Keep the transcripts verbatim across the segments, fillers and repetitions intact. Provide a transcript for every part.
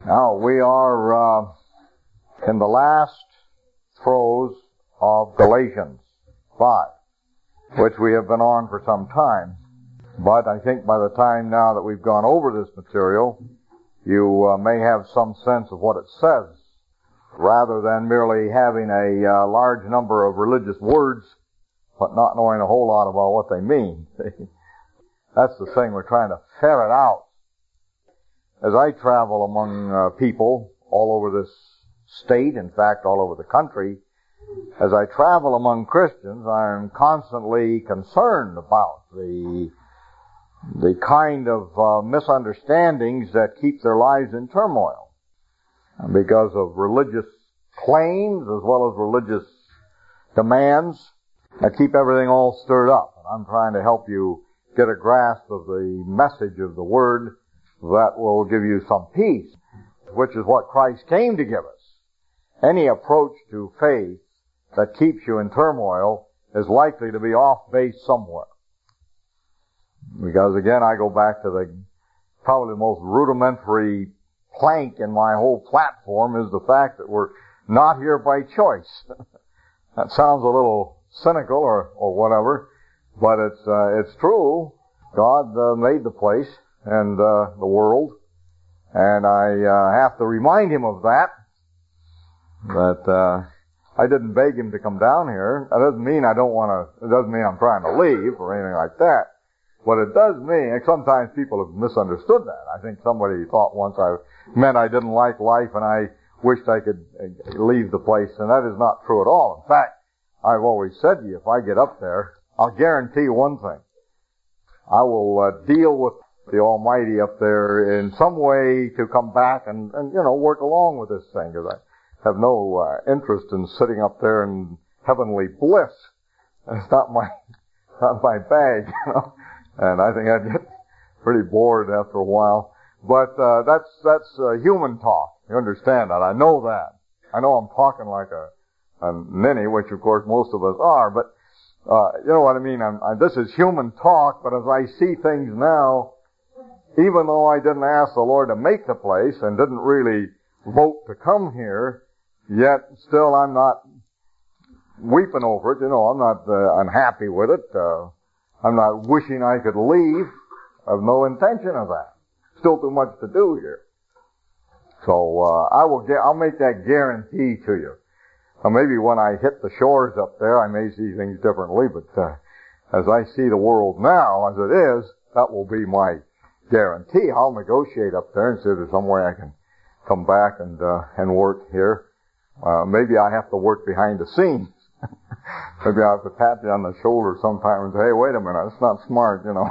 Now, we are uh, in the last throes of Galatians five, which we have been on for some time. But I think by the time now that we've gone over this material, you uh, may have some sense of what it says, rather than merely having a uh, large number of religious words, but not knowing a whole lot about what they mean. That's the thing, we're trying to ferret out. As I travel among uh, people all over this state, in fact all over the country, as I travel among Christians, I'm constantly concerned about the the kind of uh, misunderstandings that keep their lives in turmoil because of religious claims as well as religious demands that keep everything all stirred up. And I'm trying to help you get a grasp of the message of the Word that will give you some peace, which is what Christ came to give us. Any approach to faith that keeps you in turmoil is likely to be off base somewhere. Because again, I go back to the probably the most rudimentary plank in my whole platform is the fact that we're not here by choice. That sounds a little cynical or, or whatever, but it's, uh, it's true. God uh, made the place and uh, the world, and I uh, have to remind him of that, that uh, I didn't beg him to come down here. That doesn't mean I don't want to, it doesn't mean I'm trying to leave or anything like that. What it does mean, and sometimes people have misunderstood that. I think somebody thought once I meant I didn't like life and I wished I could leave the place, and that is not true at all. In fact, I've always said to you, if I get up there, I'll guarantee you one thing. I will uh, deal with the Almighty up there in some way to come back and, and you know, work along with this thing, because I have no uh, interest in sitting up there in heavenly bliss. It's not my, not my bag, you know. And I think I'd get pretty bored after a while. But uh, that's that's uh, human talk. You understand that? I know that. I know I'm talking like a, a ninny, which of course most of us are. But uh, you know what I mean? I'm, I, this is human talk. But as I see things now, even though I didn't ask the Lord to make the place and didn't really vote to come here, yet still I'm not weeping over it. You know, I'm not uh, unhappy with it. Uh, I'm not wishing I could leave. I have no intention of that. Still too much to do here. So, uh, I will get, I'll make that guarantee to you. Now maybe when I hit the shores up there, I may see things differently, but, uh, as I see the world now, as it is, that will be my guarantee. I'll negotiate up there and see if there's some way I can come back and, uh, and work here. Uh, maybe I have to work behind the scenes. Maybe I have to tap you on the shoulder sometime and say, hey, wait a minute, that's not smart, you know.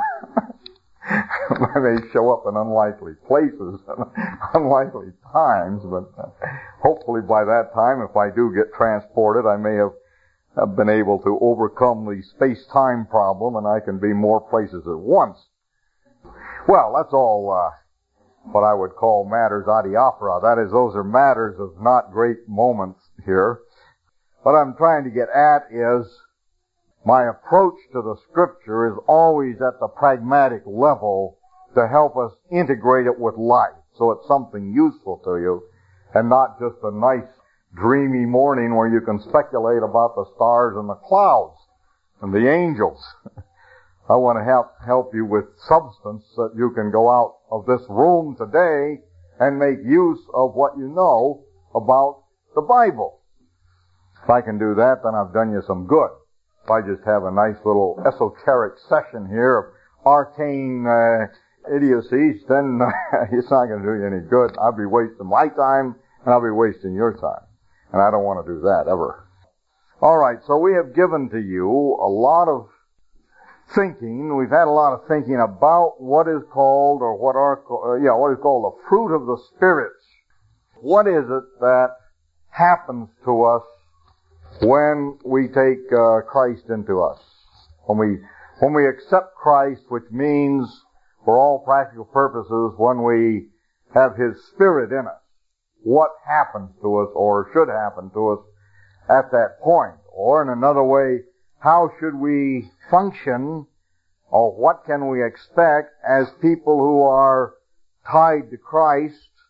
I may show up in unlikely places, unlikely times, but uh, hopefully by that time, if I do get transported, I may have, have been able to overcome the space-time problem and I can be more places at once. Well, that's all uh, what I would call matters adiaphora. That is, those are matters of not great moments here. What I'm trying to get at is my approach to the Scripture is always at the pragmatic level to help us integrate it with life, so it's something useful to you and not just a nice dreamy morning where you can speculate about the stars and the clouds and the angels. I want to help help you with substance that you can go out of this room today and make use of what you know about the Bible. If I can do that, then I've done you some good. If I just have a nice little esoteric session here of arcane uh, idiocies, then uh, it's not going to do you any good. I'll be wasting my time, and I'll be wasting your time. And I don't want to do that, ever. All right, so we have given to you a lot of thinking. We've had a lot of thinking about what is called, or what are, uh, yeah, what is called the fruit of the spirits. What is it that happens to us when we take uh, Christ into us? When we when we accept Christ, which means, for all practical purposes, when we have His Spirit in us, what happens to us, or should happen to us at that point? Or in another way, how should we function, or what can we expect as people who are tied to Christ,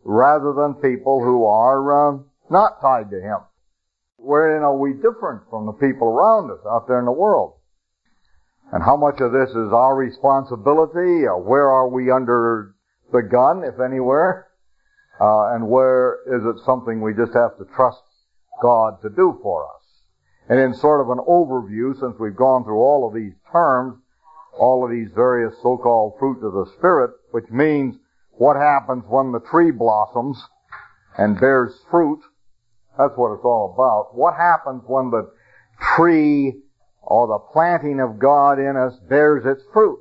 rather than people who are uh, not tied to Him. Wherein are we different from the people around us out there in the world? And how much of this is our responsibility? Uh, where are we under the gun, if anywhere? Uh, and where is it something we just have to trust God to do for us? And in sort of an overview, since we've gone through all of these terms, all of these various so-called fruits of the Spirit, which means what happens when the tree blossoms and bears fruit. That's what it's all about. What happens when the tree or the planting of God in us bears its fruit?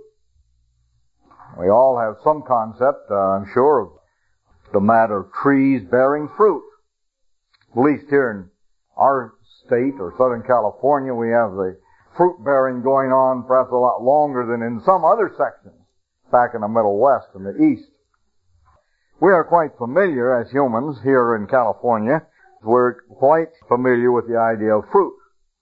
We all have some concept, uh, I'm sure, of the matter of trees bearing fruit. At least here in our state or Southern California, we have the fruit bearing going on perhaps a lot longer than in some other sections back in the Middle West and the East. We are quite familiar as humans here in California. We're quite familiar with the idea of fruit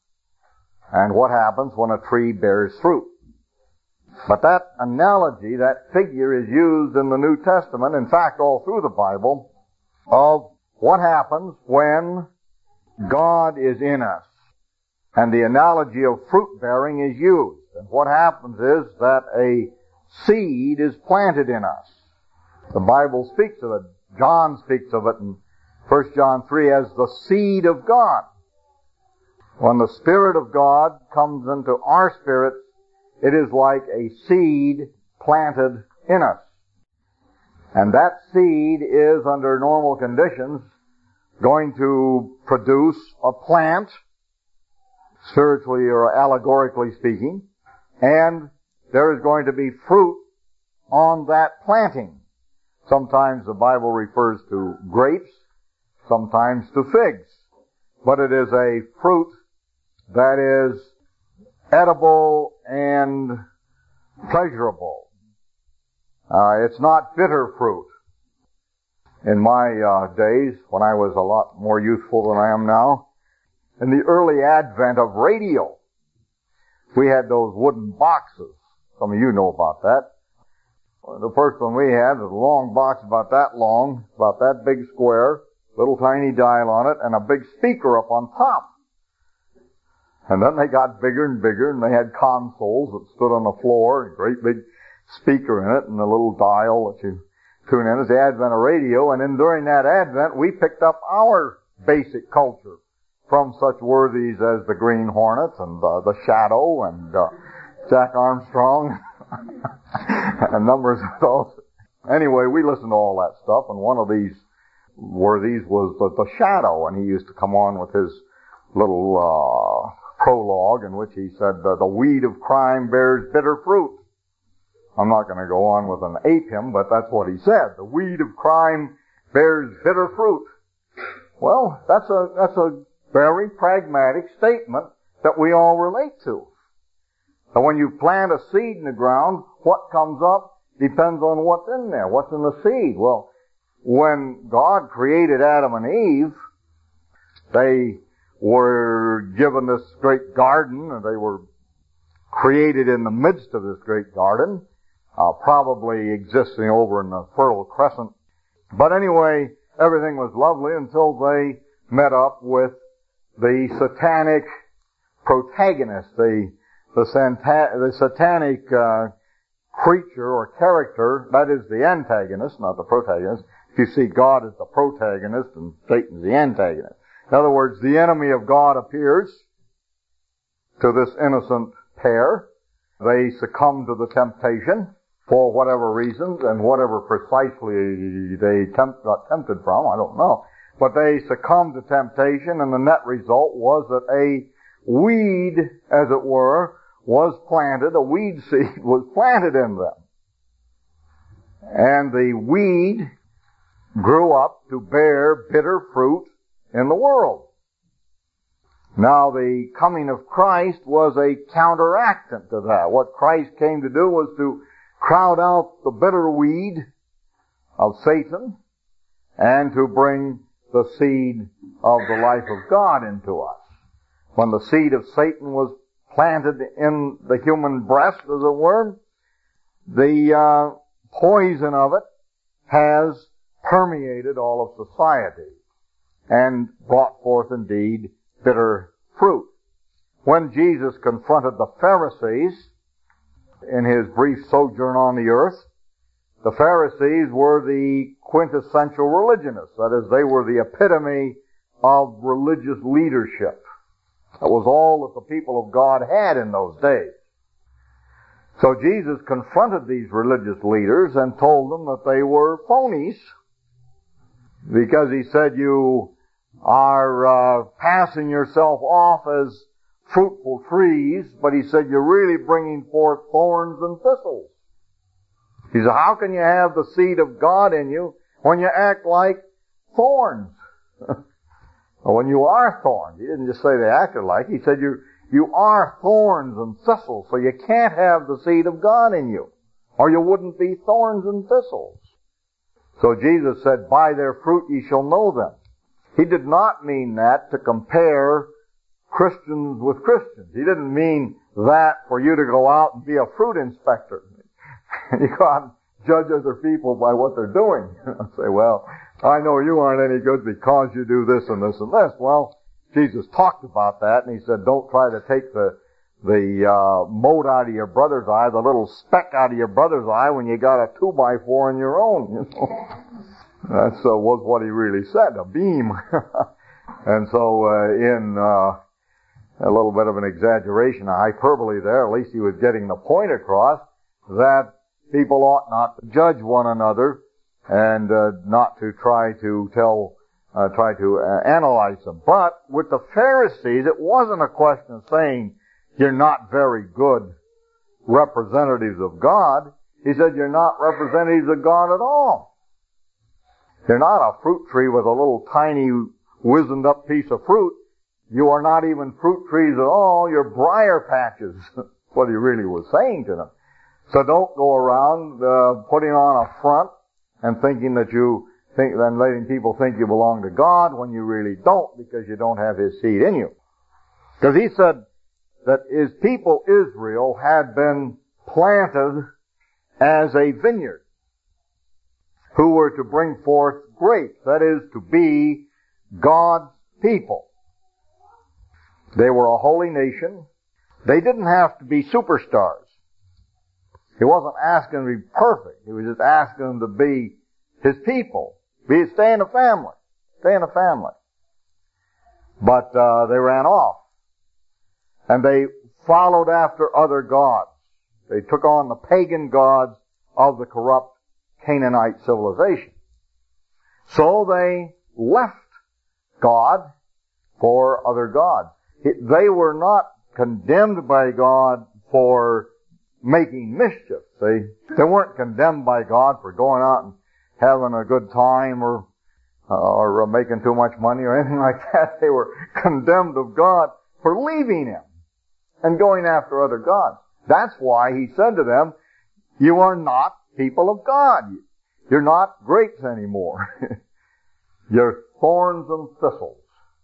and what happens when a tree bears fruit. But that analogy, that figure is used in the New Testament, in fact all through the Bible, of what happens when God is in us. And the analogy of fruit bearing is used. And what happens is that a seed is planted in us. The Bible speaks of it. John speaks of it in First John three as the seed of God. When the Spirit of God comes into our spirits, it is like a seed planted in us. And that seed is, under normal conditions, going to produce a plant, spiritually or allegorically speaking, and there is going to be fruit on that planting. Sometimes the Bible refers to grapes, sometimes to figs, but it is a fruit that is edible and pleasurable. Uh, it's not bitter fruit. In my uh, days, when I was a lot more youthful than I am now, in the early advent of radio, we had those wooden boxes. Some of you know about that. The first one we had was a long box about that long, about that big square, little tiny dial on it, and a big speaker up on top. And then they got bigger and bigger, and they had consoles that stood on the floor, a great big speaker in it, and a little dial that you tune in. It's the advent of radio, and then during that advent, we picked up our basic culture from such worthies as the Green Hornets and uh, the Shadow and uh, Jack Armstrong and numbers of those. Anyway, we listened to all that stuff, and one of these worthies was the, the Shadow, and he used to come on with his little uh prologue in which he said, uh, the weed of crime bears bitter fruit. I'm not going to go on with an ape him, but that's what he said. The weed of crime bears bitter fruit. Well, that's a, that's a very pragmatic statement that we all relate to. And when you plant a seed in the ground, what comes up depends on what's in there. What's in the seed? Well, when God created Adam and Eve, they were given this great garden, and they were created in the midst of this great garden, uh, probably existing over in the Fertile Crescent. But anyway, everything was lovely until they met up with the satanic protagonist, the the, santa- the satanic uh, creature or character, that is the antagonist, not the protagonist. If you see God as the protagonist and Satan's the antagonist. In other words, the enemy of God appears to this innocent pair. They succumb to the temptation for whatever reasons and whatever precisely they tempt, got tempted from, I don't know. But they succumbed to temptation, and the net result was that a weed, as it were, was planted, a weed seed was planted in them. And the weed grew up to bear bitter fruit in the world. Now the coming of Christ was a counteractant to that. What Christ came to do was to crowd out the bitter weed of Satan and to bring the seed of the life of God into us. When the seed of Satan was planted in the human breast, as it were, the uh, poison of it has permeated all of society and brought forth indeed bitter fruit. When Jesus confronted the Pharisees in his brief sojourn on the earth, the Pharisees were the quintessential religionists. That is, they were the epitome of religious leadership. That was all that the people of God had in those days. So Jesus confronted these religious leaders and told them that they were phonies, because he said, you are uh, passing yourself off as fruitful trees, but he said, you're really bringing forth thorns and thistles. He said, how can you have the seed of God in you when you act like thorns? Well, when you are thorns, he didn't just say they acted like, he said you you are thorns and thistles, so you can't have the seed of God in you, or you wouldn't be thorns and thistles. So Jesus said, by their fruit ye shall know them. He did not mean that to compare Christians with Christians. He didn't mean that for you to go out and be a fruit inspector. You go out and judge other people by what they're doing. Say, well, I know you aren't any good because you do this and this and this. Well, Jesus talked about that, and he said, don't try to take the the uh mote out of your brother's eye, the little speck out of your brother's eye when you got a two by four in your own. You know, that's uh, was what he really said, a beam. And so, uh, in uh a little bit of an exaggeration, a hyperbole there, at least he was getting the point across that people ought not to judge one another and uh, not to try to tell, uh, try to uh, analyze them. But with the Pharisees, it wasn't a question of saying you're not very good representatives of God. He said you're not representatives of God at all. You're not a fruit tree with a little tiny wizened up piece of fruit. You are not even fruit trees at all. You're briar patches. That's what he really was saying to them. So don't go around uh, putting on a front and thinking that you think, then letting people think you belong to God when you really don't, because you don't have his seed in you. Because he said that his people Israel had been planted as a vineyard, who were to bring forth grapes, that is, to be God's people. They were a holy nation. They didn't have to be superstars. He wasn't asking them to be perfect. He was just asking them to be his people. Be, stay in the family. Stay in the family. But uh, they ran off. And they followed after other gods. They took on the pagan gods of the corrupt Canaanite civilization. So they left God for other gods. They were not condemned by God for making mischief. They, they weren't condemned by God for going out and having a good time or, uh, or making too much money or anything like that. They were condemned of God for leaving him and going after other gods. That's why he said to them, you are not people of God. You're not grapes anymore. You're thorns and thistles.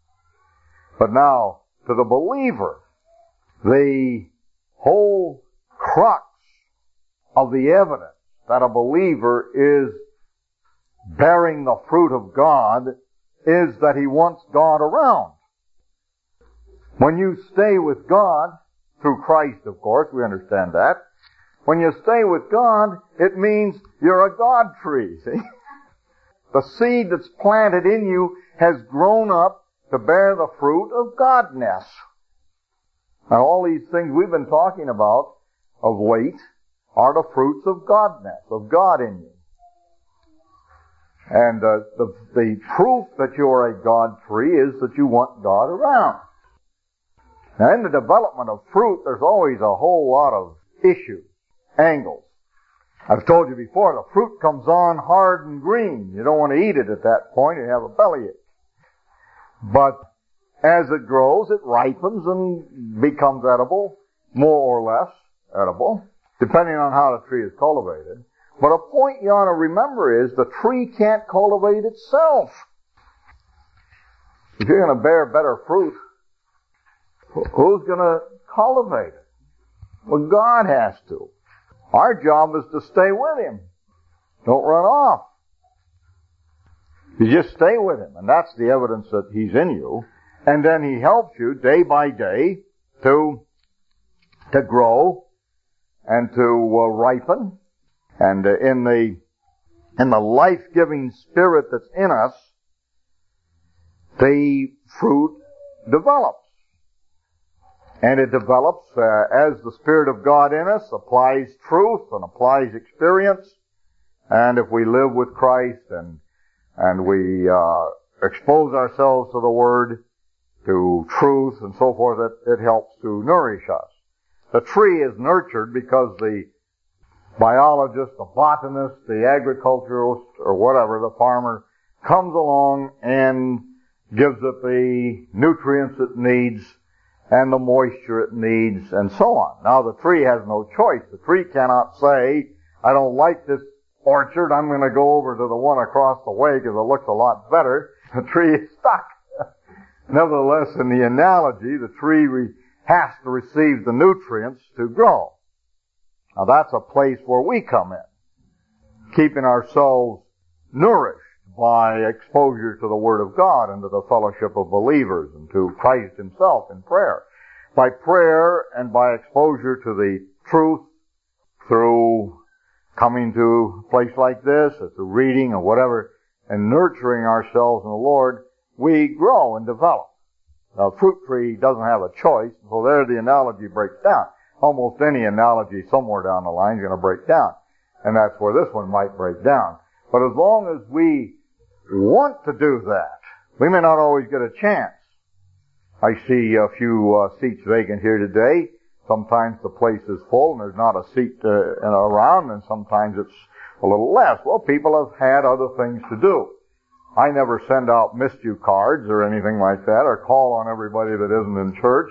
But now, to the believer, the whole crux of the evidence that a believer is bearing the fruit of God is that he wants God around. When you stay with God, through Christ, of course, we understand that. When you stay with God, it means you're a God tree, see? The seed that's planted in you has grown up to bear the fruit of Godness. Now, all these things we've been talking about of late are the fruits of Godness, of God in you. And uh, the, the proof that you're a God tree is that you want God around. Now, in the development of fruit, there's always a whole lot of issues, angles. I've told you before, the fruit comes on hard and green. You don't want to eat it at that point. You have a bellyache. But as it grows, it ripens and becomes edible, more or less edible, depending on how the tree is cultivated. But a point you ought to remember is the tree can't cultivate itself. If you're going to bear better fruit, who's going to cultivate it? Well, God has to. Our job is to stay with him. Don't run off. You just stay with Him, and that's the evidence that He's in you. And then He helps you day by day to, to grow and to uh, ripen. And uh, in the, in the life-giving Spirit that's in us, the fruit develops. And it develops uh, as the Spirit of God in us applies truth and applies experience. And if we live with Christ and and we uh expose ourselves to the Word, to truth and so forth, it, it helps to nourish us. The tree is nurtured because the biologist, the botanist, the agriculturalist, or whatever, the farmer, comes along and gives it the nutrients it needs and the moisture it needs, and so on. Now, the tree has no choice. The tree cannot say, I don't like this orchard, I'm going to go over to the one across the way because it looks a lot better. The tree is stuck. Nevertheless, in the analogy, the tree re- has to receive the nutrients to grow. Now, that's a place where we come in, keeping ourselves nourished by exposure to the Word of God and to the fellowship of believers and to Christ Himself in prayer. By prayer and by exposure to the truth through coming to a place like this, or through reading or whatever, and nurturing ourselves in the Lord, we grow and develop. Now, a fruit tree doesn't have a choice, so there the analogy breaks down. Almost any analogy somewhere down the line is going to break down. And that's where this one might break down. But as long as we want to do that, we may not always get a chance. I see a few uh, seats vacant here today. Sometimes the place is full and there's not a seat uh, around, and sometimes it's a little less. Well, people have had other things to do. I never send out missed you cards or anything like that, or call on everybody that isn't in church,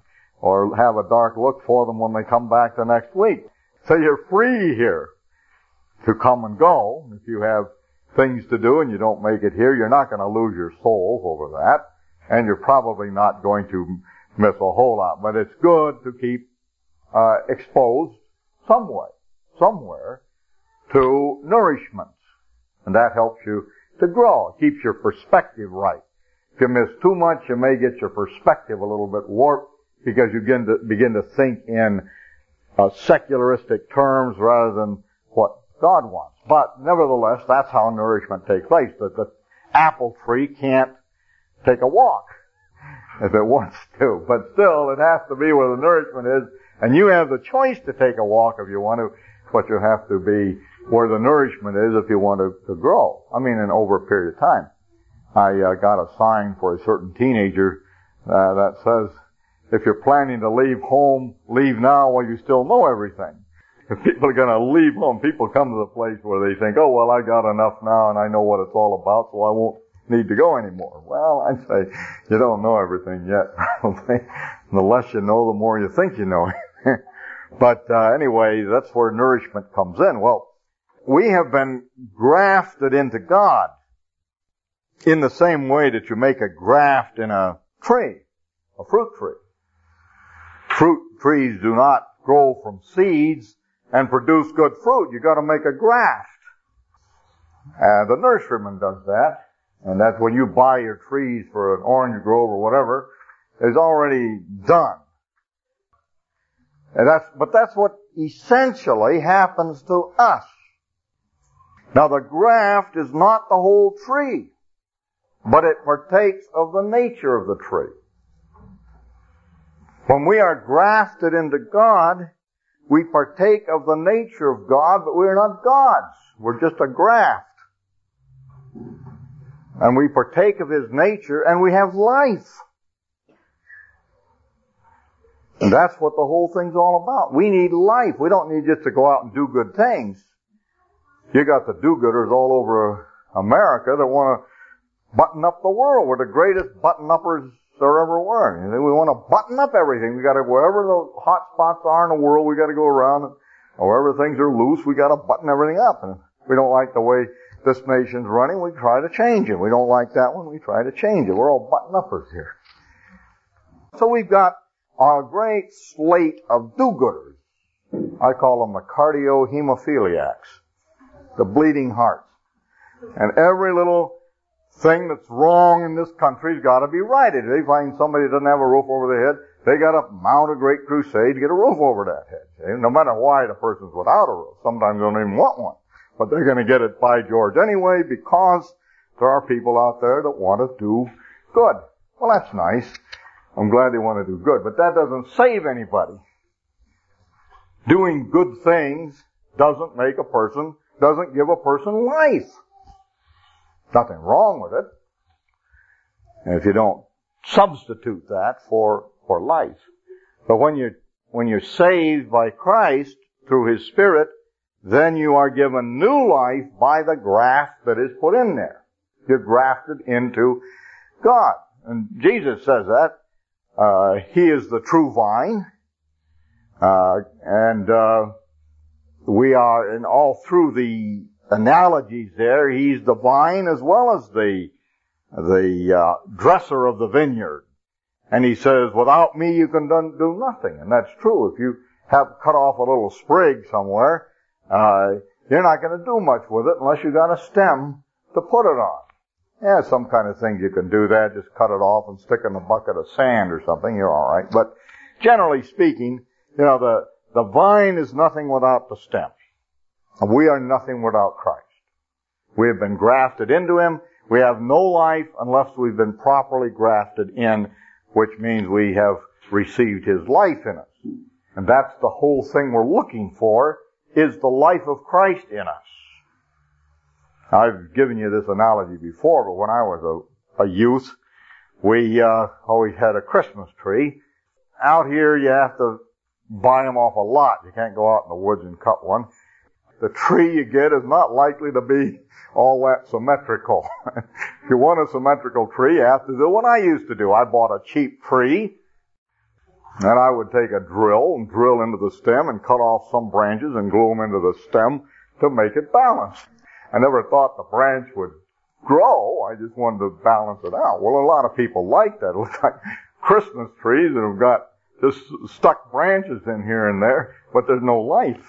or have a dark look for them when they come back the next week. So you're free here to come and go. If you have things to do and you don't make it here, you're not going to lose your soul over that, and you're probably not going to miss a whole lot. But it's good to keep uh, exposed some way, somewhere, to nourishment, and that helps you to grow. It keeps your perspective right. If you miss too much, you may get your perspective a little bit warped because you begin to begin to think in uh, secularistic terms rather than what God wants. But nevertheless, that's how nourishment takes place. That the apple tree can't take a walk if it wants to, but still it has to be where the nourishment is, and you have the choice to take a walk if you want to, but you have to be where the nourishment is if you want to, to grow. I mean, in over a period of time. I uh, got a sign for a certain teenager uh, that says, if you're planning to leave home, leave now while you still know everything. If people are going to leave home, people come to the place where they think, oh, well, I got enough now and I know what it's all about, so I won't need to go anymore. Well, I'd say you don't know everything yet, probably. The less you know, the more you think you know. But uh, anyway, that's where nourishment comes in. Well, we have been grafted into God in the same way that you make a graft in a tree, a fruit tree. Fruit trees do not grow from seeds and produce good fruit. You've got to make a graft. And the nurseryman does that. And that's when you buy your trees for an orange grove or whatever, it's already done. And that's, but that's what essentially happens to us. Now the graft is not the whole tree, but it partakes of the nature of the tree. When we are grafted into God, we partake of the nature of God, but we are not gods. We're just a graft. And we partake of His nature, and we have life. And that's what the whole thing's all about. We need life. We don't need just to go out and do good things. You got the do-gooders all over America that want to button up the world. We're the greatest button-uppers there ever were. We want to button up everything. We got to, wherever the hot spots are in the world, we got to go around, and wherever things are loose, we got to button everything up. And if we don't like the way this nation's running, we try to change it. We don't like that one, we try to change it. We're all button-uppers here. So we've got a great slate of do-gooders. I call them the cardiohemophiliacs, the bleeding hearts. And every little thing that's wrong in this country's got to be righted. They find somebody that doesn't have a roof over their head, they got to mount a great crusade to get a roof over that head. See? No matter why the person's without a roof. Sometimes they don't even want one. But they're going to get it by George anyway, because there are people out there that want to do good. Well, that's nice. I'm glad they want to do good. But that doesn't save anybody. Doing good things doesn't make a person, doesn't give a person life. Nothing wrong with it. And if you don't substitute that for, for life. But when you, when you're saved by Christ through His Spirit, then you are given new life by the graft that is put in there. You're grafted into God. And Jesus says that. Uh, He is the true vine. Uh, and, uh, we are, and all through the analogies there, He's the vine as well as the, the, uh, dresser of the vineyard. And He says, without me you can do nothing. And that's true. If you have cut off a little sprig somewhere, uh, you're not going to do much with it unless you got a stem to put it on. Yeah, some kind of thing you can do that, just cut it off and stick in a bucket of sand or something, you're alright. But generally speaking, you know, the, the vine is nothing without the stem. And we are nothing without Christ. We have been grafted into Him. We have no life unless we've been properly grafted in, which means we have received His life in us. And that's the whole thing we're looking for, is the life of Christ in us. I've given you this analogy before, but when I was a, a youth, we uh, always had a Christmas tree. Out here, you have to buy them off a lot. You can't go out in the woods and cut one. The tree you get is not likely to be all that symmetrical. If you want a symmetrical tree, you have to do what I used to do. I bought a cheap tree, and I would take a drill and drill into the stem and cut off some branches and glue them into the stem to make it balanced. I never thought the branch would grow. I just wanted to balance it out. Well, a lot of people like that. It looks like Christmas trees that have got just stuck branches in here and there, but there's no life.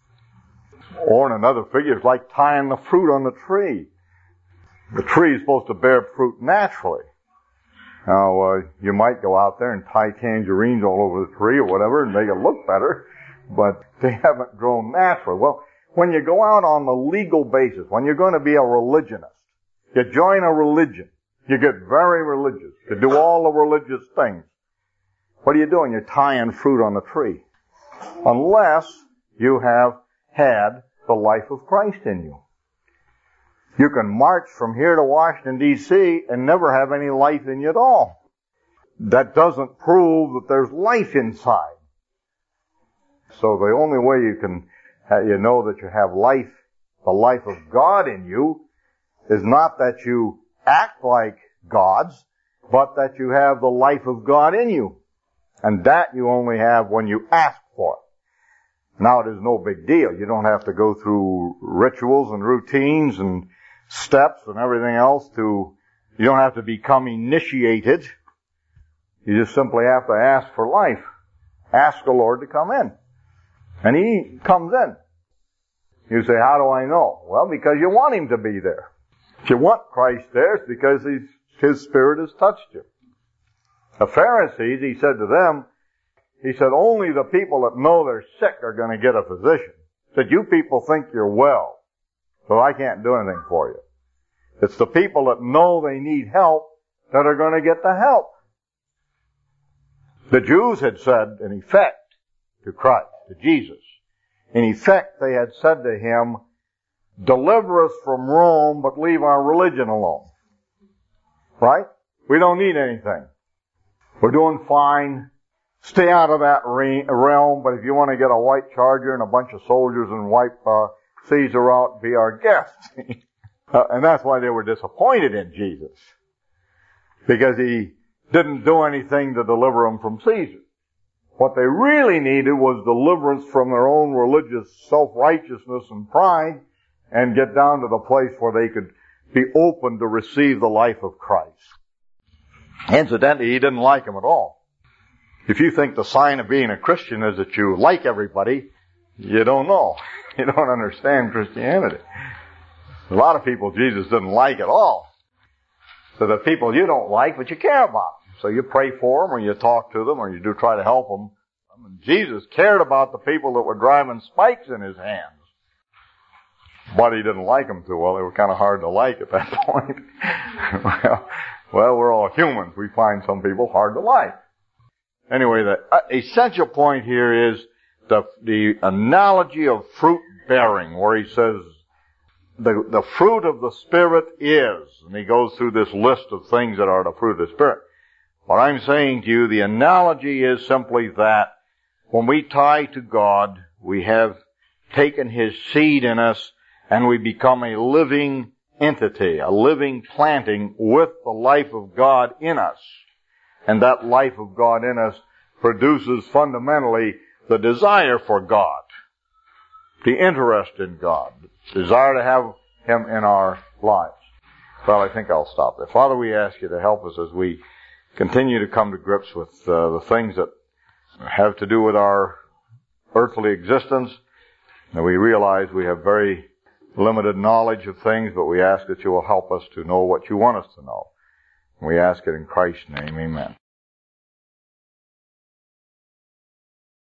Or in another figure, it's like tying the fruit on the tree. The tree is supposed to bear fruit naturally. Now, uh, you might go out there and tie tangerines all over the tree or whatever and make it look better, but they haven't grown naturally. Well, when you go out on the legal basis, when you're going to be a religionist, you join a religion, you get very religious, you do all the religious things. What are you doing? You're tying fruit on the tree. Unless you have had the life of Christ in you. You can march from here to Washington, D C and never have any life in you at all. That doesn't prove that there's life inside. So the only way you can you know that you have life, the life of God in you, is not that you act like gods, but that you have the life of God in you. And that you only have when you ask for it. Now it is no big deal. You don't have to go through rituals and routines and steps and everything else to, you don't have to become initiated. You just simply have to ask for life. Ask the Lord to come in. And He comes in. You say, how do I know? Well, because you want Him to be there. If you want Christ there, it's because He's, His Spirit has touched you. The Pharisees, He said to them, He said, only the people that know they're sick are going to get a physician. He said, you people think you're well, so I can't do anything for you. It's the people that know they need help that are going to get the help. The Jews had said, in effect, to Christ, to Jesus, in effect, they had said to Him, deliver us from Rome, but leave our religion alone. Right? We don't need anything. We're doing fine. Stay out of that realm, but if you want to get a white charger and a bunch of soldiers and wipe uh, Caesar out, be our guest. uh, and that's why they were disappointed in Jesus. Because He didn't do anything to deliver them from Caesar. What they really needed was deliverance from their own religious self-righteousness and pride and get down to the place where they could be open to receive the life of Christ. Incidentally, He didn't like them at all. If you think the sign of being a Christian is that you like everybody, you don't know. You don't understand Christianity. A lot of people Jesus didn't like at all. to the people you don't like, but you care about. So you pray for them, or you talk to them, or you do try to help them. I mean, Jesus cared about the people that were driving spikes in his hands. But he didn't like them too well. They were kind of hard to like at that point. well, well, we're all humans. We find some people hard to like. Anyway, the essential point here is the, the analogy of fruit bearing, where he says, the, the fruit of the Spirit is, and he goes through this list of things that are the fruit of the Spirit. What I'm saying to you, the analogy is simply that when we tie to God, we have taken his seed in us, and we become a living entity, a living planting with the life of God in us. And that life of God in us produces fundamentally the desire for God, the interest in God, the desire to have him in our lives. Well, I think I'll stop there. Father, we ask you to help us as we continue to come to grips with uh, the things that have to do with our earthly existence. And we realize we have very limited knowledge of things, but we ask that you will help us to know what you want us to know. We ask it in Christ's name, amen.